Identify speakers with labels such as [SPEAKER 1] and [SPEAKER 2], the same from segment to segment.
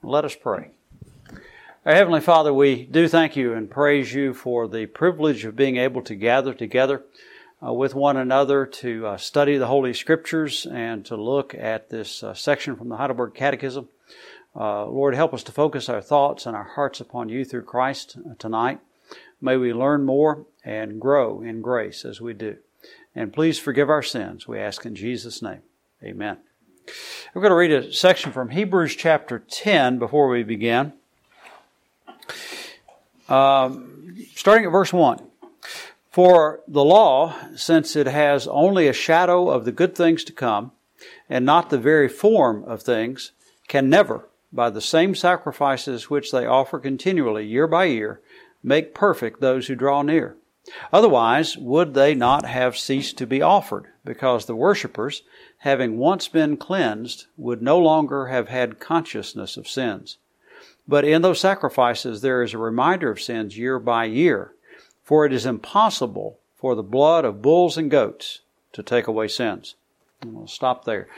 [SPEAKER 1] Let us pray. Our Heavenly Father, we do thank you and praise you for the privilege of being able to gather together with one another to study the Holy Scriptures and to look at this section from the Heidelberg Catechism. Lord, help us to focus our thoughts and our hearts upon you through Christ tonight. May we learn more and grow in grace as we do. And please forgive our sins, we ask in Jesus' name. Amen. We're going to read a section from Hebrews chapter 10 before we begin. Starting at verse 1. For the law, since it has only a shadow of the good things to come, and not the very form of things, can never, by the same sacrifices which they offer continually year by year, make perfect those who draw near. Otherwise, would they not have ceased to be offered, because the worshippers, having once been cleansed, would no longer have had consciousness of sins. But in those sacrifices there is a reminder of sins year by year, for it is impossible for the blood of bulls and goats to take away sins. And we'll stop there.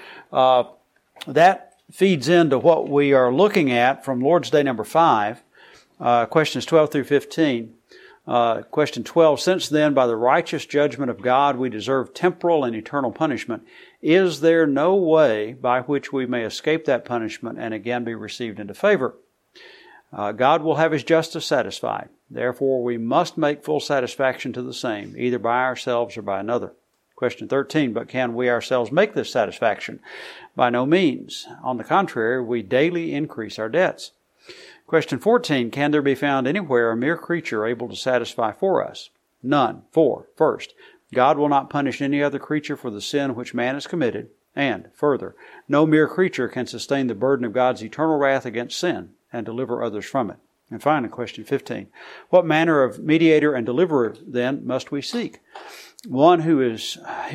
[SPEAKER 1] That feeds into what we are looking at from Lord's Day number 5, questions 12 through 15. Question 12, since then by the righteous judgment of God we deserve temporal and eternal punishment, is there no way by which we may escape that punishment and again be received into favor? God will have His justice satisfied. Therefore, we must make full satisfaction to the same, either by ourselves or by another. Question 13, but can we ourselves make this satisfaction? By no means. On the contrary, we daily increase our debts. Question 14, can there be found anywhere a mere creature able to satisfy for us? None. For, first, God will not punish any other creature for the sin which man has committed. And, further, no mere creature can sustain the burden of God's eternal wrath against sin and deliver others from it. And finally, question 15. What manner of mediator and deliverer, then, must we seek? One who is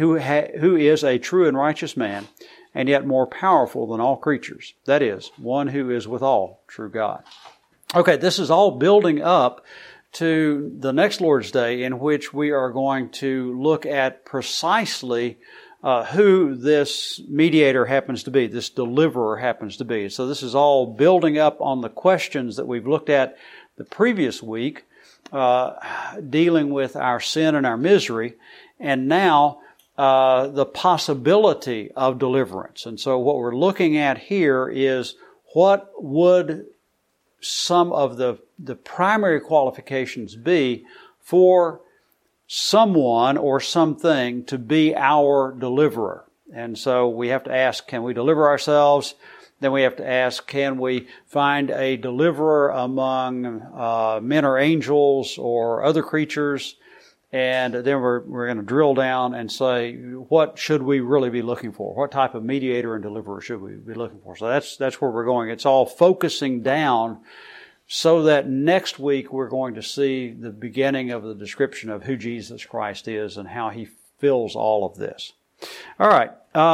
[SPEAKER 1] a true and righteous man, and yet more powerful than all creatures. That is, one who is withal true God. Okay, this is all building up to the next Lord's Day, in which we are going to look at precisely who this mediator happens to be, this deliverer happens to be. So this is all building up on the questions that we've looked at the previous week, dealing with our sin and our misery, and now the possibility of deliverance. And so what we're looking at here is what would some of the primary qualifications be for someone or something to be our deliverer. And so we have to ask, can we deliver ourselves? Then we have to ask, can we find a deliverer among men or angels or other creatures? And then we're going to drill down and say, what should we really be looking for? What type of mediator and deliverer should we be looking for? So that's where we're going. It's all focusing down so that next week we're going to see the beginning of the description of who Jesus Christ is and how He fills all of this. All right.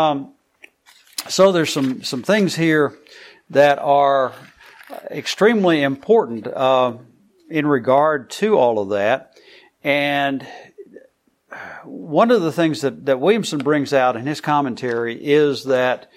[SPEAKER 1] So there's some things here that are extremely important in regard to all of that. And one of the things that Williamson brings out in his commentary is that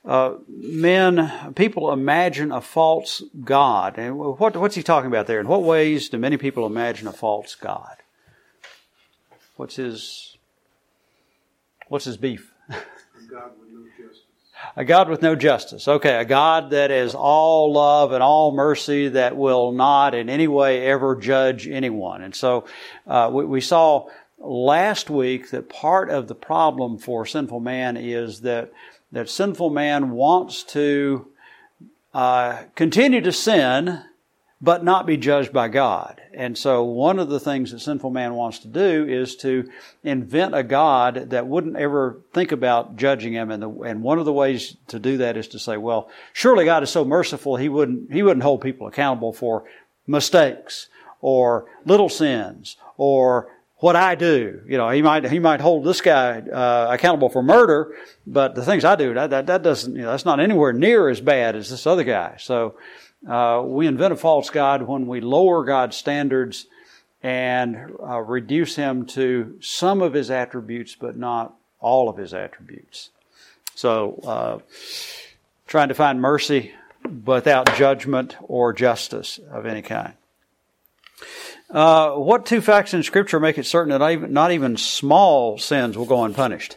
[SPEAKER 1] people imagine a false God. And what's he talking about there? In what ways do many people imagine a false God? What's his beef?
[SPEAKER 2] A God with no justice.
[SPEAKER 1] A God with no justice. Okay, a God that is all love and all mercy, that will not in any way ever judge anyone. And so we saw last week that part of the problem for sinful man is that sinful man wants to continue to sin, but not be judged by God. And so one of the things that sinful man wants to do is to invent a God that wouldn't ever think about judging him. And one of the ways to do that is to say, well, surely God is so merciful, He wouldn't hold people accountable for mistakes or little sins or what I do. You know, he might hold this guy accountable for murder, but the things I do, that doesn't, that's not anywhere near as bad as this other guy. So we invent a false God when we lower God's standards and reduce Him to some of His attributes, but not all of His attributes. So trying to find mercy without judgment or justice of any kind. What two facts in Scripture make it certain that not even small sins will go unpunished?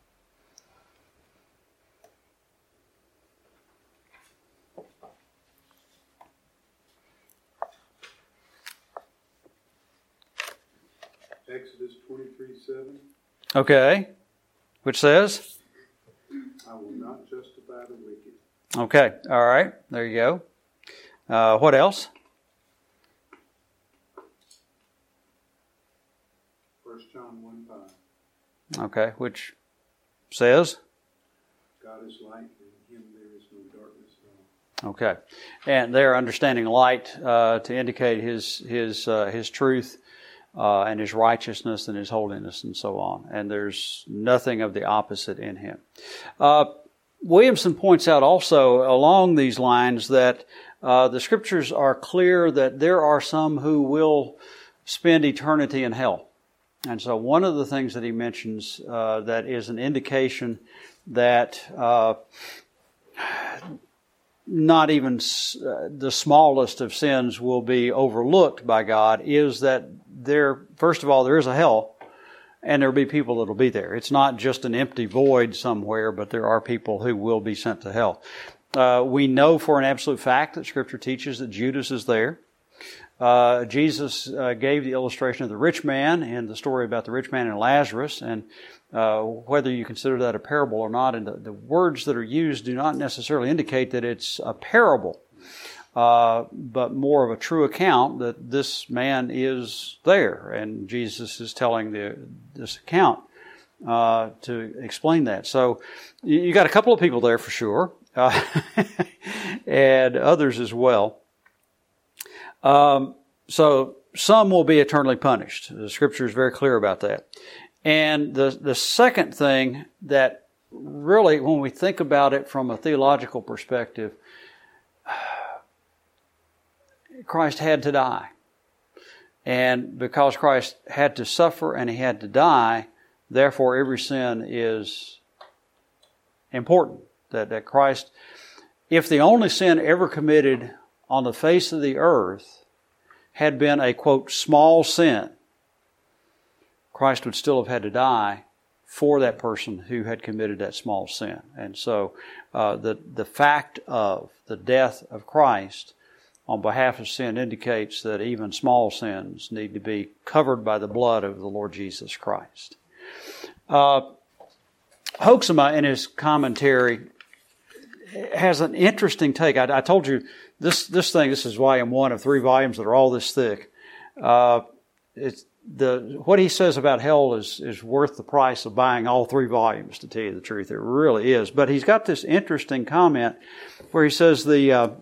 [SPEAKER 2] Exodus 23:7.
[SPEAKER 1] Okay. Which says?
[SPEAKER 2] I will not justify the wicked.
[SPEAKER 1] Okay. All right. There you go. What else?
[SPEAKER 2] 1 John 1:5.
[SPEAKER 1] Okay. Which says?
[SPEAKER 2] God is light, and in Him there is no darkness at all.
[SPEAKER 1] Okay. And they're understanding light to indicate His truth and His righteousness and His holiness and so on. And there's nothing of the opposite in Him. Williamson points out also along these lines that the Scriptures are clear that there are some who will spend eternity in hell. And so one of the things that he mentions that is an indication that not even the smallest of sins will be overlooked by God is that first of all, there is a hell, and there will be people that will be there. It's not just an empty void somewhere, but there are people who will be sent to hell. We know for an absolute fact that Scripture teaches that Judas is there. Jesus gave the illustration of the rich man in the story about the rich man and Lazarus, and whether you consider that a parable or not, and the words that are used do not necessarily indicate that it's a parable, but more of a true account that this man is there, and Jesus is telling this account to explain that. So you got a couple of people there for sure, and others as well. So some will be eternally punished. The Scripture is very clear about that. And the second thing that really, when we think about it from a theological perspective, Christ had to die. And because Christ had to suffer and He had to die, therefore every sin is important. That Christ, if the only sin ever committed on the face of the earth had been a, quote, small sin, Christ would still have had to die for that person who had committed that small sin. And so the fact of the death of Christ on behalf of sin indicates that even small sins need to be covered by the blood of the Lord Jesus Christ. Hoeksema, in his commentary, has an interesting take. I told you this is volume 1 of 3 volumes that are all this thick. What he says about hell is worth the price of buying all 3 volumes, to tell you the truth. It really is. But he's got this interesting comment where he says that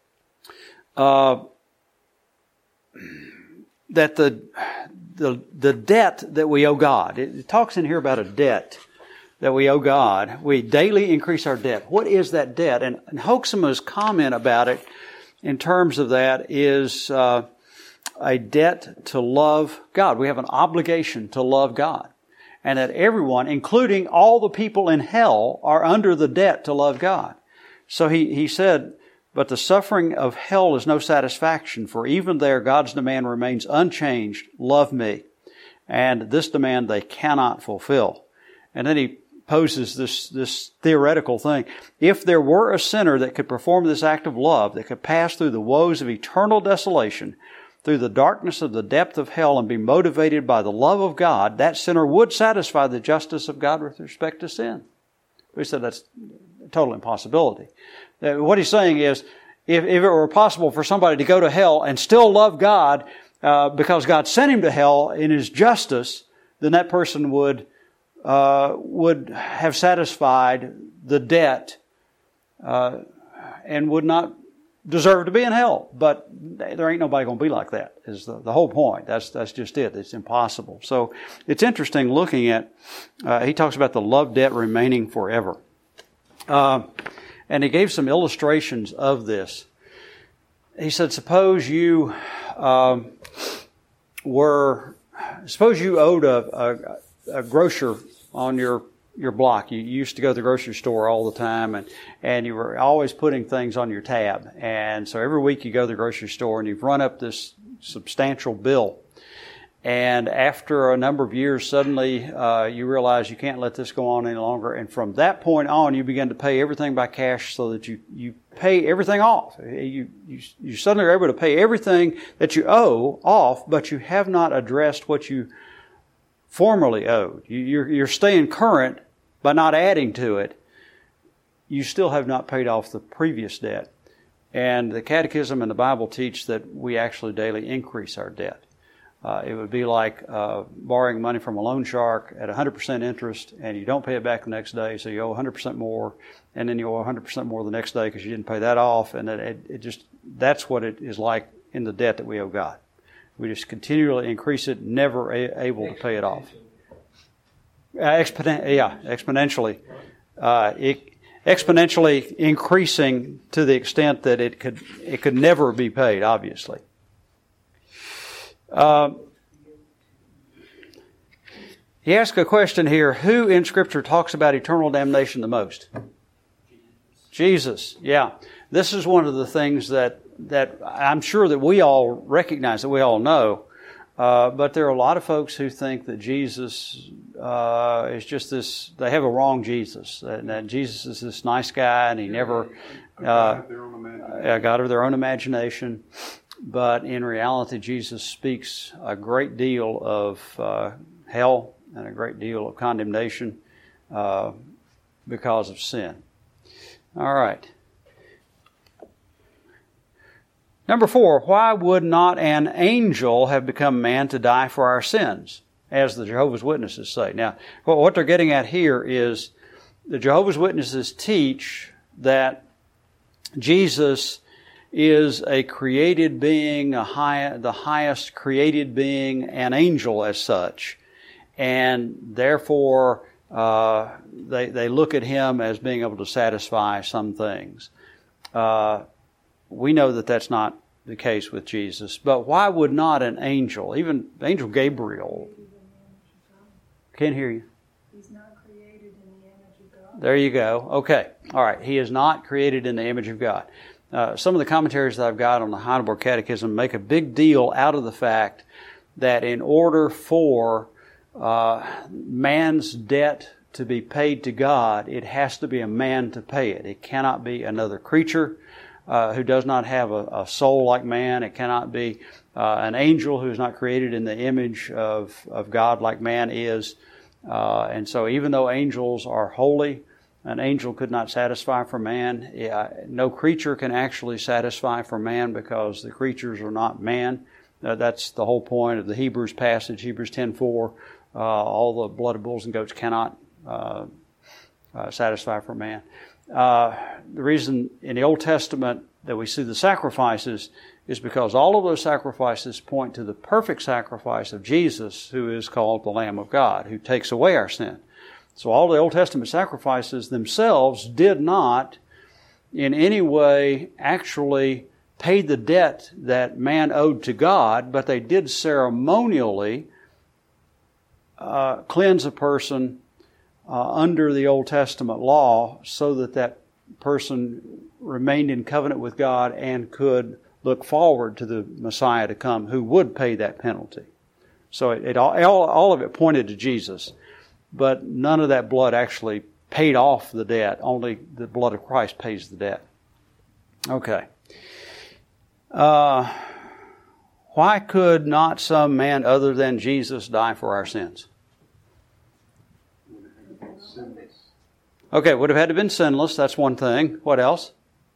[SPEAKER 1] the debt that we owe God, it talks in here about a debt that we owe God. We daily increase our debt. What is that debt? And Hoeksema's comment about it in terms of that is a debt to love God. We have an obligation to love God. And that everyone, including all the people in hell, are under the debt to love God. So he said, but the suffering of hell is no satisfaction, for even there God's demand remains unchanged, love me. And this demand they cannot fulfill. And then he poses this theoretical thing. If there were a sinner that could perform this act of love, that could pass through the woes of eternal desolation, through the darkness of the depth of hell, and be motivated by the love of God, that sinner would satisfy the justice of God with respect to sin. We said that's a total impossibility. What he's saying is, if it were possible for somebody to go to hell and still love God because God sent him to hell in His justice, then that person would have satisfied the debt and would not deserve to be in hell. But there ain't nobody going to be like that, is the whole point. That's just it. It's impossible. So it's interesting looking at, he talks about the love debt remaining forever. And he gave some illustrations of this. He said, suppose you owed a grocer on your your block. You used to go to the grocery store all the time, and you were always putting things on your tab. And so every week you go to the grocery store and you've run up this substantial bill. And after a number of years, suddenly you realize you can't let this go on any longer. And from that point on, you begin to pay everything by cash so that you pay everything off. You suddenly are able to pay everything that you owe off, but you have not addressed what you formerly owed. You're staying current by not adding to it. You still have not paid off the previous debt. And the Catechism and the Bible teach that we actually daily increase our debt. It would be like borrowing money from a loan shark at 100% interest, and you don't pay it back the next day, so you owe 100% more, and then you owe 100% more the next day because you didn't pay that off, and that's what it is like in the debt that we owe God. We just continually increase it, never able to pay it off. Exponentially. Exponentially increasing to the extent that it could never be paid, obviously. He asked a question here, who in Scripture talks about eternal damnation the most? Jesus. Yeah. This is one of the things that I'm sure that we all recognize, that we all know, but there are a lot of folks who think that Jesus is just this, they have a wrong Jesus, that Jesus is this nice guy and he never... God of their own imagination. But in reality, Jesus speaks a great deal of hell and a great deal of condemnation because of sin. All right. Number 4, why would not an angel have become man to die for our sins, as the Jehovah's Witnesses say? Now, what they're getting at here is the Jehovah's Witnesses teach that Jesus is a created being, the highest created being, an angel as such. And therefore, they look at him as being able to satisfy some things. We know that that's not the case with Jesus. But why would not an angel, even Angel Gabriel... Can't hear you.
[SPEAKER 3] He's not created in the image of God.
[SPEAKER 1] There you go. Okay. All right. He is not created in the image of God. Some of the commentaries that I've got on the Heidelberg Catechism make a big deal out of the fact that in order for man's debt to be paid to God, it has to be a man to pay it. It cannot be another creature who does not have a soul like man. It cannot be an angel who is not created in the image of God like man is. And so even though angels are holy, an angel could not satisfy for man. No creature can actually satisfy for man because the creatures are not man. That's the whole point of the Hebrews passage, Hebrews 10:4. All the blood of bulls and goats cannot satisfy for man. The reason in the Old Testament that we see the sacrifices is because all of those sacrifices point to the perfect sacrifice of Jesus, who is called the Lamb of God, who takes away our sin. So all the Old Testament sacrifices themselves did not in any way actually pay the debt that man owed to God, but they did ceremonially cleanse a person under the Old Testament law so that that person remained in covenant with God and could look forward to the Messiah to come who would pay that penalty. So all of it pointed to Jesus. But none of that blood actually paid off the debt. Only the blood of Christ pays the debt. Okay. Why could not some man other than Jesus die for our sins? Okay, would have had to have been sinless. That's one thing. What else?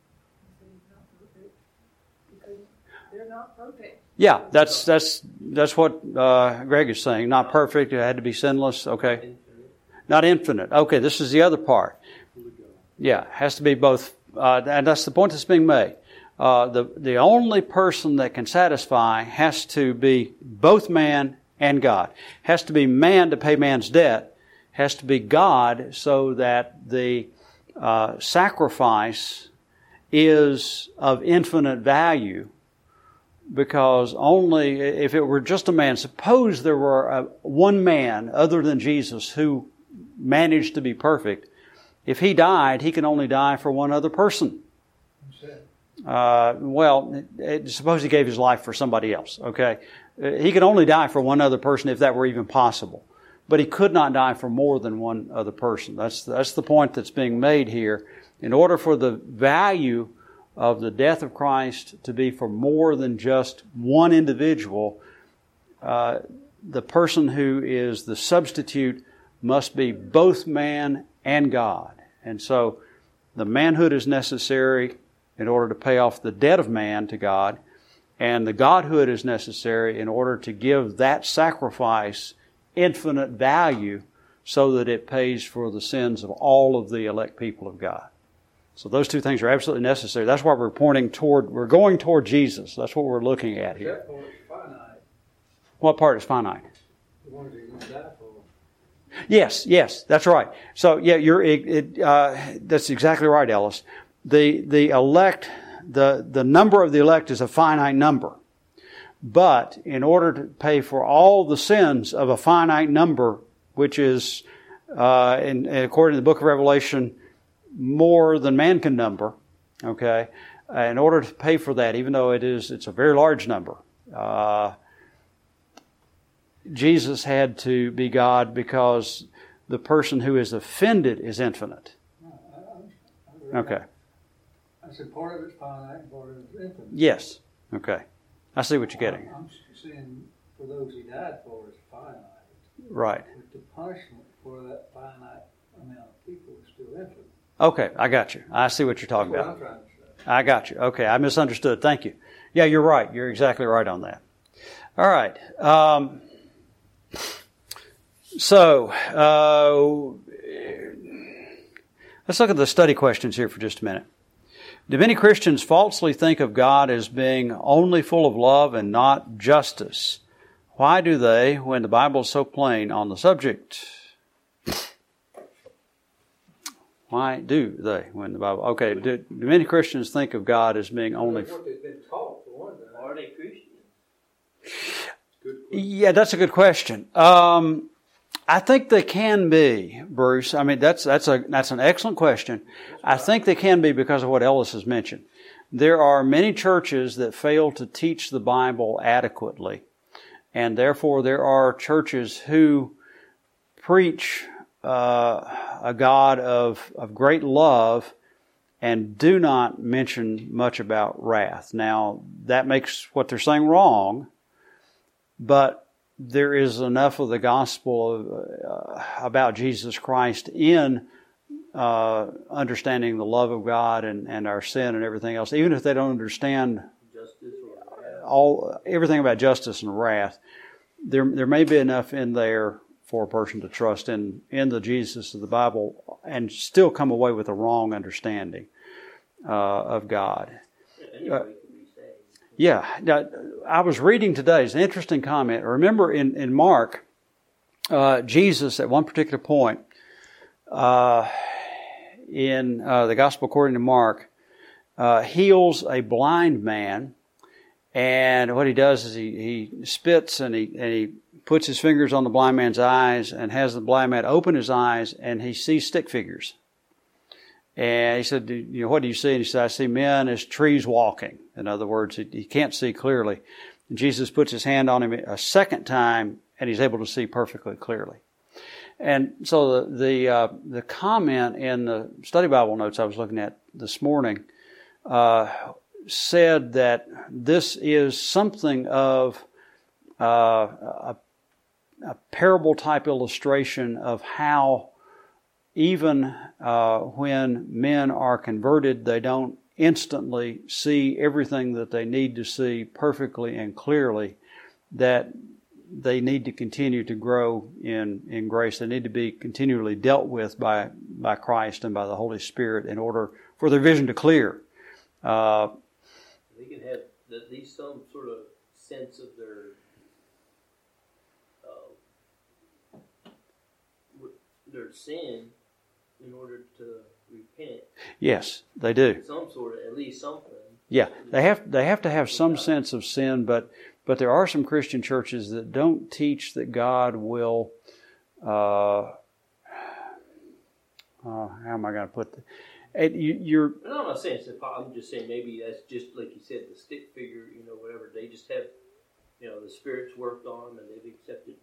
[SPEAKER 3] They're not perfect.
[SPEAKER 1] Yeah, that's what Greg is saying. Not perfect. It had to be sinless. Okay. Not infinite. Okay, this is the other part. Yeah, it has to be both. And that's the point that's being made. The only person that can satisfy has to be both man and God. Has to be man to pay man's debt. Has to be God so that the sacrifice is of infinite value. Because only if it were just a man, suppose there were one man other than Jesus who managed to be perfect. If he died, he can only die for one other person. Suppose he gave his life for somebody else, okay? He could only die for one other person if that were even possible. But he could not die for more than one other person. That's the point that's being made here. In order for the value of the death of Christ to be for more than just one individual, the person who is the substitute must be both man and God. And so the manhood is necessary in order to pay off the debt of man to God, and the Godhood is necessary in order to give that sacrifice infinite value so that it pays for the sins of all of the elect people of God. So those two things are absolutely necessary. That's what we're pointing toward. We're going toward Jesus. That's what we're looking at here.
[SPEAKER 2] That part is finite.
[SPEAKER 1] What part is finite?
[SPEAKER 2] The ones he's going to die for.
[SPEAKER 1] Yes, that's right. So that's exactly right, Ellis. The elect, the number of the elect is a finite number. But in order to pay for all the sins of a finite number, which is, according to the book of Revelation, more than man can number, okay, in order to pay for that, even though it's a very large number, Jesus had to be God because the person who is offended is infinite. Okay.
[SPEAKER 2] I said part of it's finite and part of it's infinite.
[SPEAKER 1] Yes. Okay. I see what you're getting.
[SPEAKER 2] I'm saying for those he died for is finite.
[SPEAKER 1] Right.
[SPEAKER 2] But the punishment for that finite amount of people is still infinite.
[SPEAKER 1] Okay, I got you. I see what you're talking
[SPEAKER 2] That's
[SPEAKER 1] about.
[SPEAKER 2] what I'm trying to say.
[SPEAKER 1] I got you. Okay, I misunderstood. Thank you. Yeah, you're right. You're exactly right on that. All right. Let's look at the study questions here for just a minute. Do many Christians falsely think of God as being only full of love and not justice? Why do they, when the Bible is so plain on the subject? Why do they, when the Bible... Okay, do many Christians think of God as being only...
[SPEAKER 2] What they've been taught, for one thing.
[SPEAKER 4] Are they Christians?
[SPEAKER 1] Yeah, that's a good question. I think they can be, Bruce. I mean, that's an excellent question. I think they can be because of what Ellis has mentioned. There are many churches that fail to teach the Bible adequately, and therefore there are churches who preach a God of great love and do not mention much about wrath. Now, that makes what they're saying wrong, but there is enough of the gospel about Jesus Christ in understanding the love of God and our sin and everything else, even if they don't understand everything about justice and wrath, there may be enough in there for a person to trust in the Jesus of the Bible and still come away with a wrong understanding of God. Yeah. Now, I was reading today, it's an interesting comment. Remember in Mark, Jesus at one particular point in the Gospel according to Mark heals a blind man, and what he does is he spits and he puts his fingers on the blind man's eyes and has the blind man open his eyes, and he sees stick figures. And he said, what do you see? And he said, I see men as trees walking. In other words, he can't see clearly. And Jesus puts his hand on him a second time, and he's able to see perfectly clearly. And so the comment in the study Bible notes I was looking at this morning said that this is something of a parable-type illustration of how even when men are converted, they don't instantly see everything that they need to see perfectly and clearly, that they need to continue to grow in grace. They need to be continually dealt with by Christ and by the Holy Spirit in order for their vision to clear.
[SPEAKER 4] They can have at least some sort of sense of their sin in order to repent.
[SPEAKER 1] Yes, they do.
[SPEAKER 4] Some sort of, at least something.
[SPEAKER 1] Yeah, they have to have some sense of sin, but there are some Christian churches that don't teach that God will how am I going to put it? You're.
[SPEAKER 4] And I'm not saying it's impossible. I'm just saying maybe that's just like you said, the stick figure, whatever. They just have, the Spirit's worked on them and they've accepted,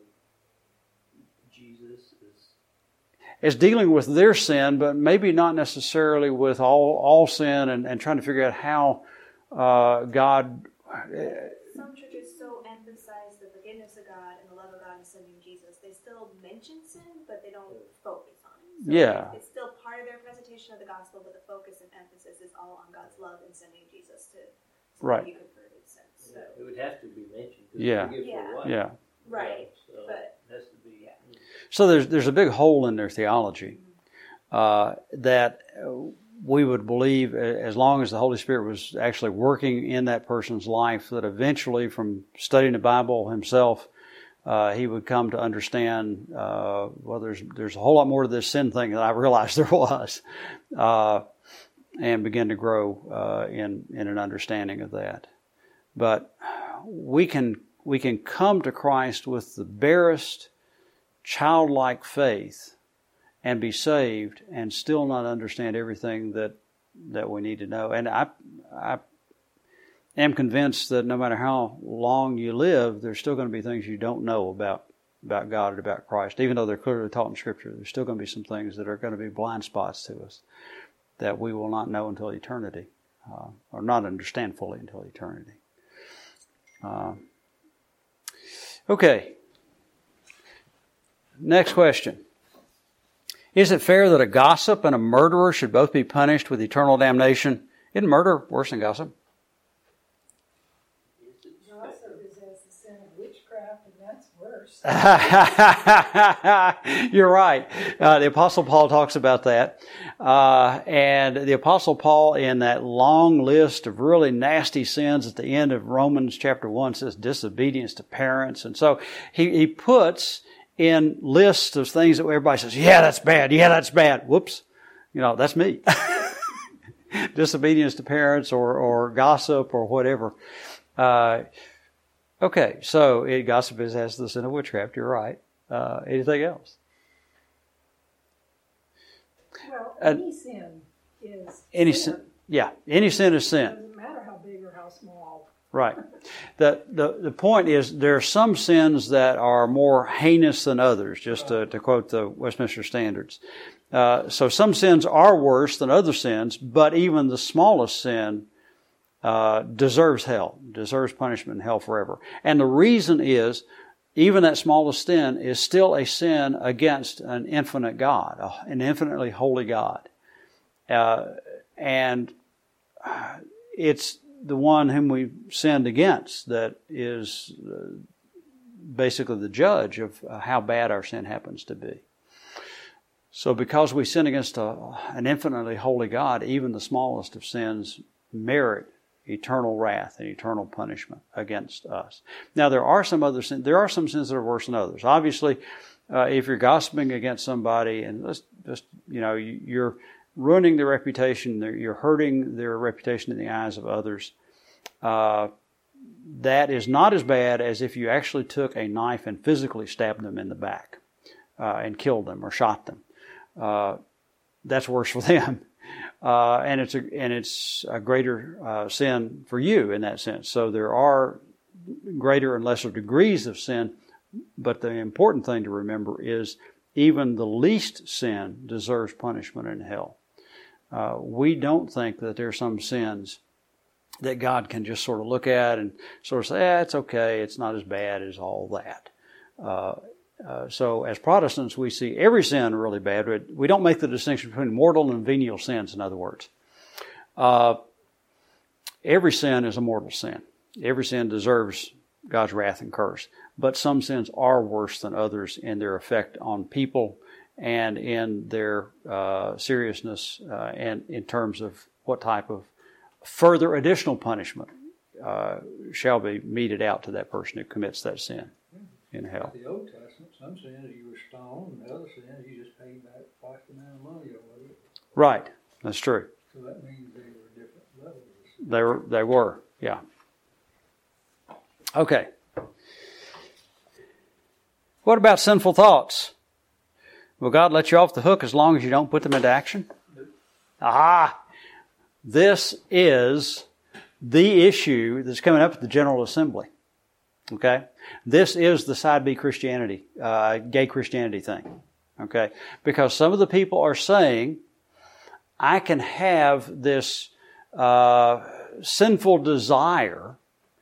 [SPEAKER 4] Jesus
[SPEAKER 1] is dealing with their sin, but maybe not necessarily with all sin and trying to figure out how God.
[SPEAKER 5] Some churches so emphasize the forgiveness of God and the love of God in sending Jesus. They still mention sin, but they don't focus on it. So
[SPEAKER 1] Yeah.
[SPEAKER 5] It's still part of their presentation of the gospel, but the focus and emphasis is all on God's love in sending Jesus to
[SPEAKER 1] Right.
[SPEAKER 5] be converted sins. So.
[SPEAKER 4] It would have to be mentioned.
[SPEAKER 1] Yeah.
[SPEAKER 5] Yeah. Right.
[SPEAKER 4] So
[SPEAKER 5] But
[SPEAKER 4] it has to be.
[SPEAKER 1] So there's a big hole in their theology that we would believe, as long as the Holy Spirit was actually working in that person's life, that eventually, from studying the Bible himself, he would come to understand. There's a whole lot more to this sin thing than I realized there was, and begin to grow in an understanding of that. But we can come to Christ with the barest childlike faith and be saved and still not understand everything that we need to know. And I am convinced that no matter how long you live, there's still going to be things you don't know about God and about Christ. Even though they're clearly taught in Scripture, there's still going to be some things that are going to be blind spots to us that we will not know until eternity, or not understand fully until eternity. Okay. Next question. Is it fair that a gossip and a murderer should both be punished with eternal damnation? Isn't murder worse than gossip?
[SPEAKER 3] Gossip is as the sin of witchcraft, and that's worse.
[SPEAKER 1] You're right. The Apostle Paul talks about that. And the Apostle Paul, in that long list of really nasty sins at the end of Romans chapter 1, says disobedience to parents. And so he puts in lists of things that everybody says, yeah, that's bad. Yeah, that's bad. Whoops. That's me. Disobedience to parents or gossip or whatever. Okay, so gossip has the sin of witchcraft. You're right. Anything else?
[SPEAKER 3] Well, any sin is sin.
[SPEAKER 1] Yeah, any sin is sin.
[SPEAKER 3] It doesn't matter how big or how small.
[SPEAKER 1] Right. The point is, there are some sins that are more heinous than others, just to quote the Westminster Standards. So some sins are worse than other sins, but even the smallest sin deserves hell, deserves punishment in hell forever. And the reason is, even that smallest sin is still a sin against an infinite God, an infinitely holy God. And it's the one whom we sinned against that is basically the judge of how bad our sin happens to be. So because we sin against an infinitely holy God, even the smallest of sins merit eternal wrath and eternal punishment against us. Now, there are some other sins. There are some sins that are worse than others. Obviously, if you're gossiping against somebody and you're ruining their reputation, you're hurting their reputation in the eyes of others, that is not as bad as if you actually took a knife and physically stabbed them in the back and killed them or shot them. That's worse for them. And it's a greater sin for you in that sense. So there are greater and lesser degrees of sin, but the important thing to remember is even the least sin deserves punishment in hell. We don't think that there are some sins that God can just sort of look at and sort of say, it's okay, it's not as bad as all that. So as Protestants, we see every sin really bad. We don't make the distinction between mortal and venial sins, in other words. Every sin is a mortal sin. Every sin deserves God's wrath and curse. But some sins are worse than others in their effect on people and in their seriousness and in terms of what type of further additional punishment shall be meted out to that person who commits that sin in hell.
[SPEAKER 6] The Old Testament, some sins you were stoned, and the other sins you just paid back twice the amount of money over it.
[SPEAKER 1] Right, that's true.
[SPEAKER 6] So that means they were different levels.
[SPEAKER 1] They were, yeah. Okay. What about sinful thoughts? Will God let you off the hook as long as you don't put them into action? Aha! This is the issue that's coming up at the General Assembly. Okay? This is the side B Christianity, gay Christianity thing. Okay? Because some of the people are saying, I can have this sinful desire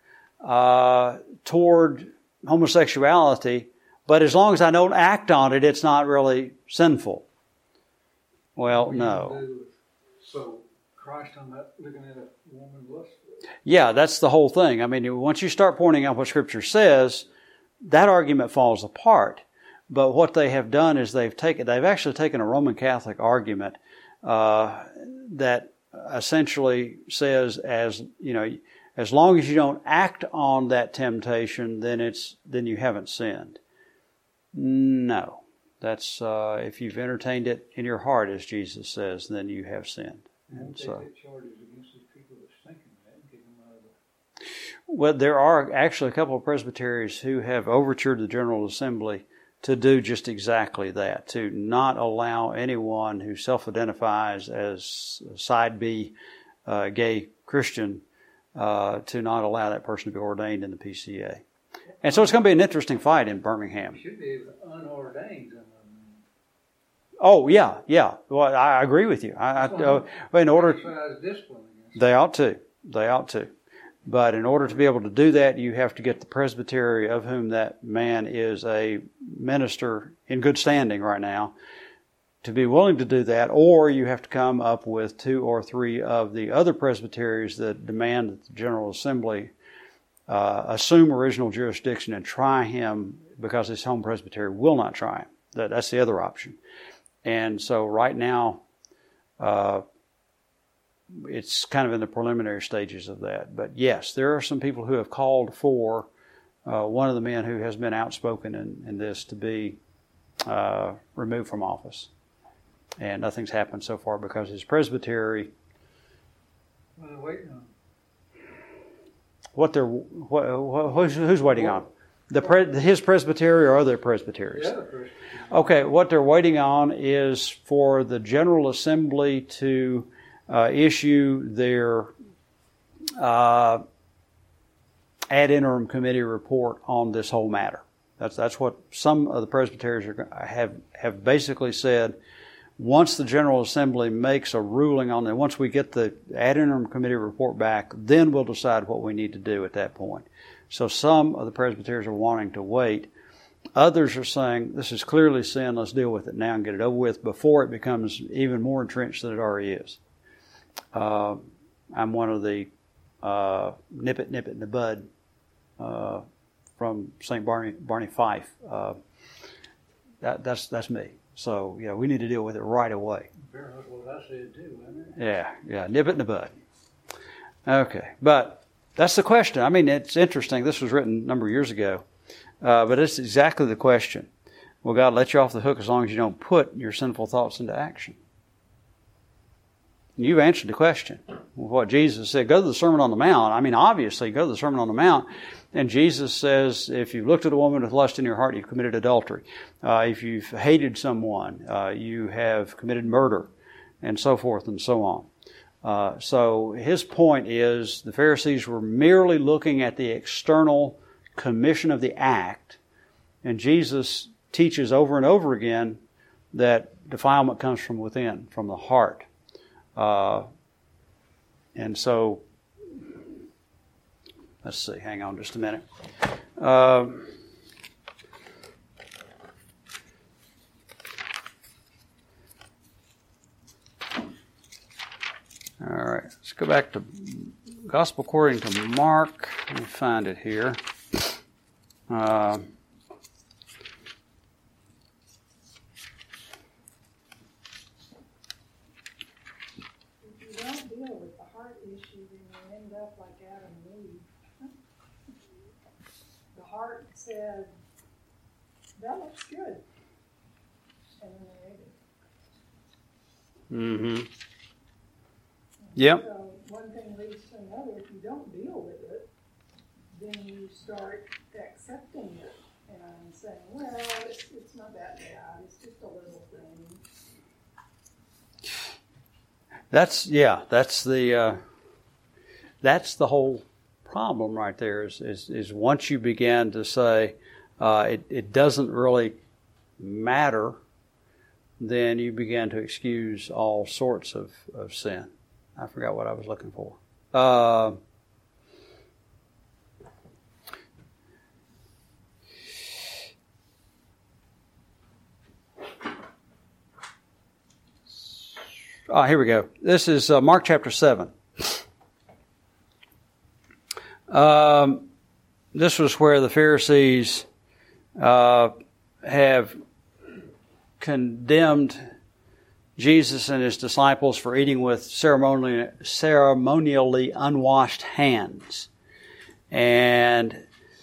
[SPEAKER 1] toward homosexuality, but as long as I don't act on it, it's not really sinful. Well, no.
[SPEAKER 6] So Christ, I'm not looking at a woman lustfully.
[SPEAKER 1] Yeah, that's the whole thing. I mean, once you start pointing out what Scripture says, that argument falls apart. But what they have done is they've actually taken a Roman Catholic argument that essentially says, as long as you don't act on that temptation, then you haven't sinned. No, that's if you've entertained it in your heart, as Jesus says, then you have sinned. And so, well, there are actually a couple of presbyteries who have overtured the General Assembly to do just exactly that, to not allow anyone who self-identifies as side B gay Christian to not allow that person to be ordained in the PCA. And so it's going to be an interesting fight in Birmingham.
[SPEAKER 6] You should be able to unordain them.
[SPEAKER 1] Oh, yeah. Well, I agree with you. In order, they ought to. But in order to be able to do that, you have to get the presbytery of whom that man is a minister in good standing right now to be willing to do that, or you have to come up with 2 or 3 of the other presbyteries that demand that the General Assembly assume original jurisdiction and try him because his home presbytery will not try him. That's the other option. And so right now, it's kind of in the preliminary stages of that. But yes, there are some people who have called for one of the men who has been outspoken in this to be removed from office. And nothing's happened so far because his presbytery...
[SPEAKER 6] Well, they're waiting on.
[SPEAKER 1] Who's waiting on? His presbytery or other presbyteries?
[SPEAKER 6] The other presbytery.
[SPEAKER 1] Okay, what they're waiting on is for the General Assembly to issue their ad interim committee report on this whole matter. That's what some of the presbyteries have basically said. Once the General Assembly makes a ruling on it, once we get the ad interim committee report back, then we'll decide what we need to do at that point. So some of the presbyteries are wanting to wait. Others are saying, this is clearly sin, let's deal with it now and get it over with before it becomes even more entrenched than it already is. I'm one of the nip it in the bud from St. Barney Fife. That's me. So, yeah, we need to deal with it right away.
[SPEAKER 6] That's what I said too, wasn't it?
[SPEAKER 1] Yeah, nip it in the bud. Okay, but that's the question. I mean, it's interesting. This was written a number of years ago, but it's exactly the question. Will God let you off the hook as long as you don't put your sinful thoughts into action? And you've answered the question. What Jesus said, go to the Sermon on the Mount. I mean, obviously, go to the Sermon on the Mount. And Jesus says, if you've looked at a woman with lust in your heart, you've committed adultery. If you've hated someone, you have committed murder, and so forth and so on. So his point is the Pharisees were merely looking at the external commission of the act, and Jesus teaches over and over again that defilement comes from within, from the heart. And so, let's see, hang on just a minute. All right, let's go back to Gospel according to Mark. Let me find it here.
[SPEAKER 3] Said, that looks good. And then they ate it.
[SPEAKER 1] Mm-hmm. Yep.
[SPEAKER 3] So one thing leads to another. If you don't deal with it, then you start accepting it. and saying, well, it's not that bad, it's just a little thing.
[SPEAKER 1] That's the whole problem right there is once you begin to say it doesn't really matter, then you begin to excuse all sorts of sin. I forgot what I was looking for. Here we go. This is Mark chapter 7. This was where the Pharisees have condemned Jesus and his disciples for eating with ceremonially unwashed hands. And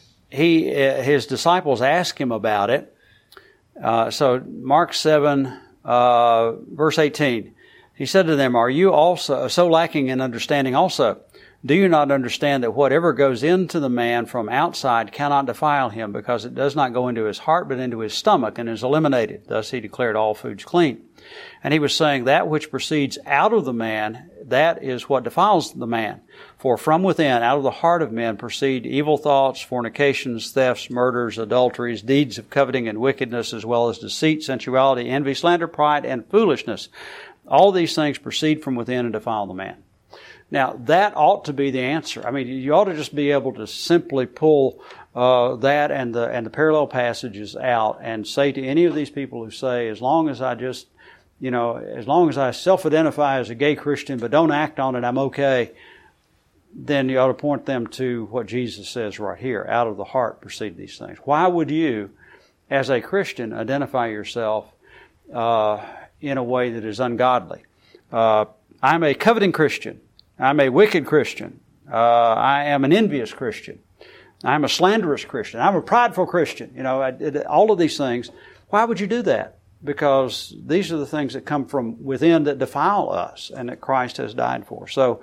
[SPEAKER 1] his disciples asked him about it. So Mark 7, verse 18. He said to them, "Are you also so lacking in understanding also? Do you not understand that whatever goes into the man from outside cannot defile him, because it does not go into his heart but into his stomach and is eliminated? Thus he declared all foods clean." And he was saying, that which proceeds out of the man, that is what defiles the man. For from within, out of the heart of men, proceed evil thoughts, fornications, thefts, murders, adulteries, deeds of coveting and wickedness, as well as deceit, sensuality, envy, slander, pride, and foolishness. All these things proceed from within and defile the man. Now, that ought to be the answer. I mean, you ought to just be able to simply pull that and the parallel passages out and say to any of these people who say, as long as I just, as long as I self-identify as a gay Christian but don't act on it, I'm okay, then you ought to point them to what Jesus says right here. Out of the heart proceed these things. Why would you, as a Christian, identify yourself in a way that is ungodly? I'm a coveting Christian. I'm a wicked Christian. I am an envious Christian. I'm a slanderous Christian. I'm a prideful Christian. All of these things. Why would you do that? Because these are the things that come from within that defile us and that Christ has died for. So,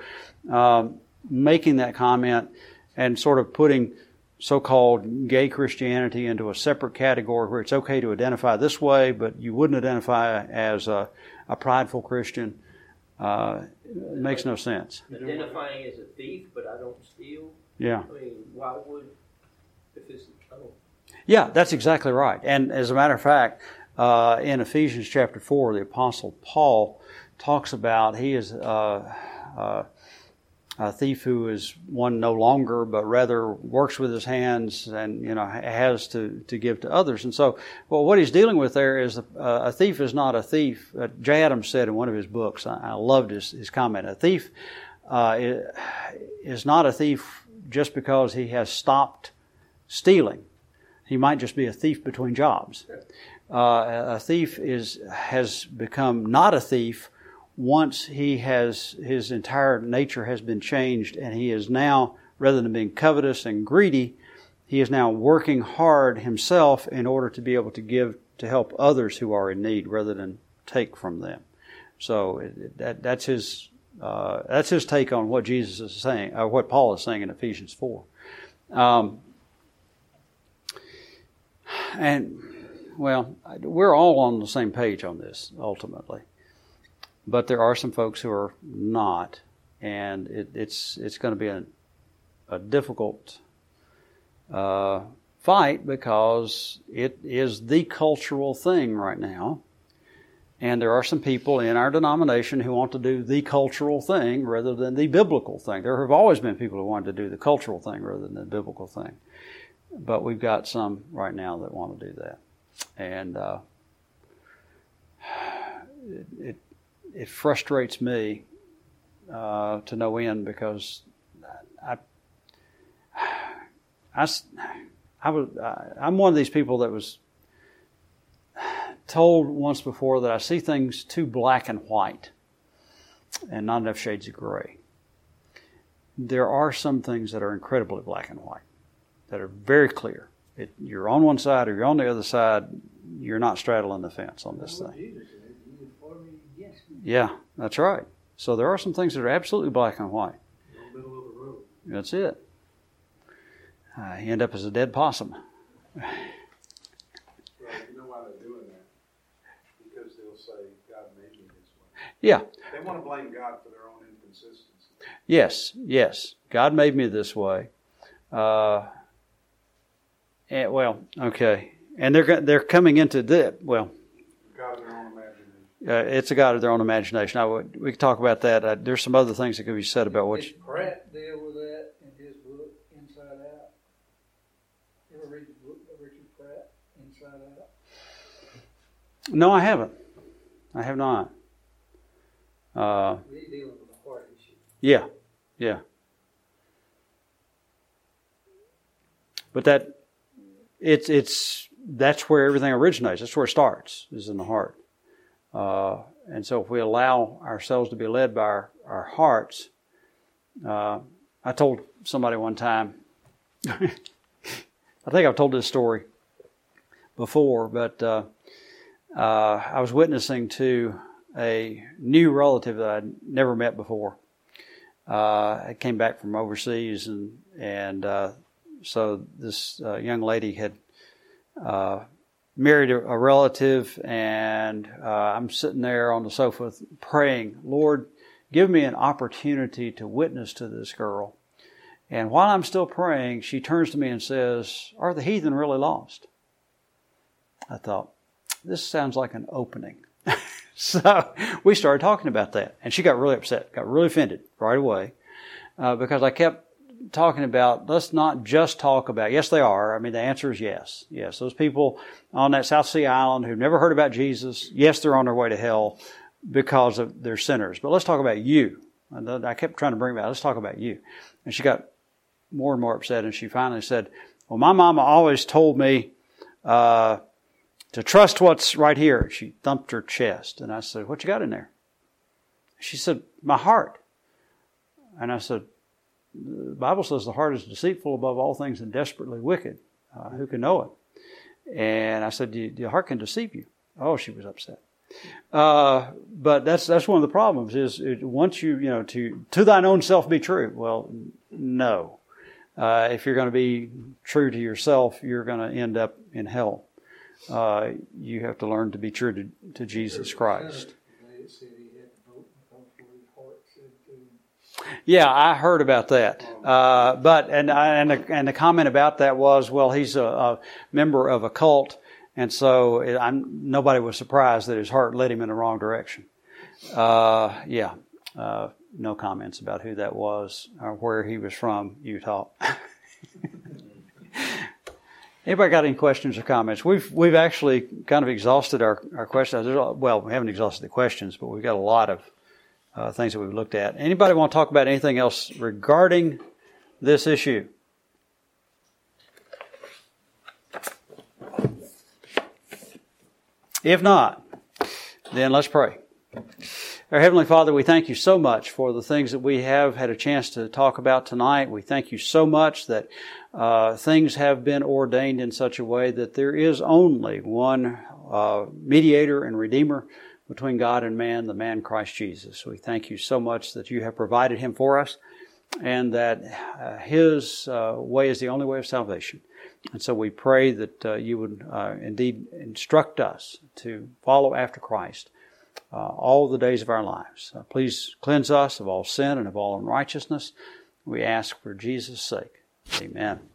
[SPEAKER 1] making that comment and sort of putting so-called gay Christianity into a separate category where it's okay to identify this way, but you wouldn't identify as a prideful Christian, it makes no sense.
[SPEAKER 4] Identifying as a thief, but I don't steal.
[SPEAKER 1] Yeah.
[SPEAKER 4] I mean, why would, if it's,
[SPEAKER 1] Yeah, that's exactly right. And as a matter of fact, in Ephesians chapter 4, the Apostle Paul talks about he is a thief who is one no longer, but rather works with his hands and, has to give to others. And so, what he's dealing with there is a thief is not a thief. Jay Adams said in one of his books, I loved his comment, a thief is not a thief just because he has stopped stealing. He might just be a thief between jobs. A thief has become not a thief once his entire nature has been changed, and he is now, rather than being covetous and greedy, he is now working hard himself in order to be able to give to help others who are in need, rather than take from them. So that's his take on what Jesus is saying, or what Paul is saying in Ephesians 4. We're all on the same page on this ultimately. But there are some folks who are not, and it's going to be a difficult fight, because it is the cultural thing right now. And there are some people in our denomination who want to do the cultural thing rather than the biblical thing. There have always been people who wanted to do the cultural thing rather than the biblical thing. But we've got some right now that want to do that. And it frustrates me to no end, because I'm one of these people that was told once before that I see things too black and white and not enough shades of gray. There are some things that are incredibly black and white, that are very clear. You're on one side or you're on the other side. You're not straddling the fence on this thing. Yeah, that's right. So there are some things that are absolutely black and white.
[SPEAKER 2] Middle of the road.
[SPEAKER 1] That's it. You end up as a dead possum. Yeah.
[SPEAKER 2] They want to blame God for their own inconsistency.
[SPEAKER 1] Yes. God made me this way. Okay. And they're coming into the, well,
[SPEAKER 2] God of their own imagination.
[SPEAKER 1] It's a God of their own imagination. We can talk about that. There's some other things that could be said about what
[SPEAKER 6] Did Pratt deal with that in his book, Inside Out? You ever read the book by Richard Pratt, Inside Out?
[SPEAKER 1] No, I haven't. I have not.
[SPEAKER 6] He's dealing with a heart issue.
[SPEAKER 1] Yeah. But that's where everything originates. That's where it starts, is in the heart. And so if we allow ourselves to be led by our hearts, I told somebody one time, I think I've told this story before, but I was witnessing to a new relative that I'd never met before. I came back from overseas, and so this young lady had married a relative, and I'm sitting there on the sofa praying, Lord, give me an opportunity to witness to this girl. And while I'm still praying, she turns to me and says, are the heathen really lost? I thought, this sounds like an opening. So we started talking about that. And she got really upset, got really offended right away, because I kept talking about, let's not just talk about, yes, they are. I mean, the answer is yes. Yes, those people on that South Sea island who've never heard about Jesus, yes, they're on their way to hell because of their sinners. But let's talk about you. And I kept trying to bring about, let's talk about you. And she got more and more upset, and she finally said, well, my mama always told me to trust what's right here. She thumped her chest. And I said, what you got in there? She said, my heart. And I said, the Bible says the heart is deceitful above all things and desperately wicked. Who can know it? And I said, the heart can deceive you. Oh, she was upset. But that's one of the problems is once you to thine own self be true. Well, no. If you're going to be true to yourself, you're going to end up in hell. You have to learn to be true to Jesus Christ. Yeah, I heard about that. But the comment about that was, well, he's a member of a cult, and so nobody was surprised that his heart led him in the wrong direction. No comments about who that was or where he was from, Utah. Anybody got any questions or comments? We've actually kind of exhausted our questions. Well, we haven't exhausted the questions, but we've got a lot of things that we've looked at. Anybody want to talk about anything else regarding this issue? If not, then let's pray. Our Heavenly Father, we thank you so much for the things that we have had a chance to talk about tonight. We thank you so much that things have been ordained in such a way that there is only one mediator and redeemer between God and man, the man Christ Jesus. We thank you so much that you have provided him for us and that his way is the only way of salvation. And so we pray that you would indeed instruct us to follow after Christ all the days of our lives. Please cleanse us of all sin and of all unrighteousness. We ask for Jesus' sake. Amen.